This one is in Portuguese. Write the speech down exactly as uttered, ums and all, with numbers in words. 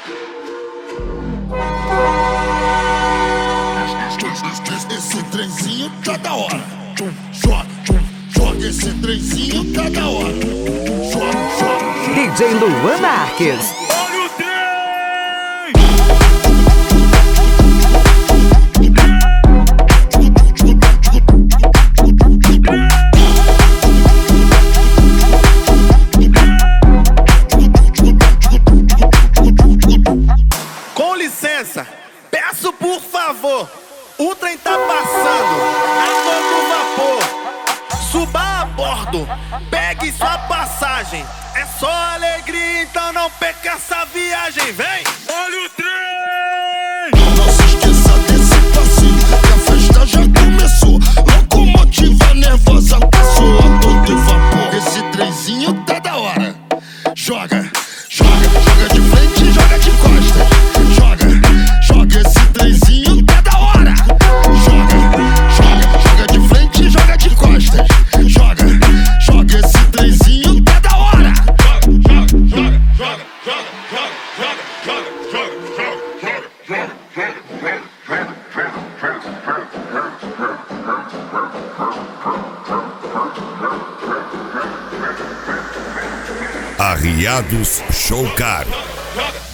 Esse trenzinho tá da hora. Joga, joga esse trenzinho tá da hora. Joga, joga. D J Luan Marques. Olha o trem! Com licença, peço por favor. O trem tá passando a todo vapor. Suba a bordo, pegue sua passagem. É só alegria, então não perca essa viagem. Vem! Olha o trem! Não se esqueça desse passinho, que a festa já começou. Locomotiva nervosa passou a todo vapor. Esse trenzinho tá da hora. Joga, joga, joga de frente, joga de costas. Joga, joga esse trenzinho tá da hora. Joga, joga, joga de frente, joga de costas. Joga, joga esse trenzinho tá da hora. Joga, joga, joga, joga, joga, joga, joga, Arriados Showcar. joga.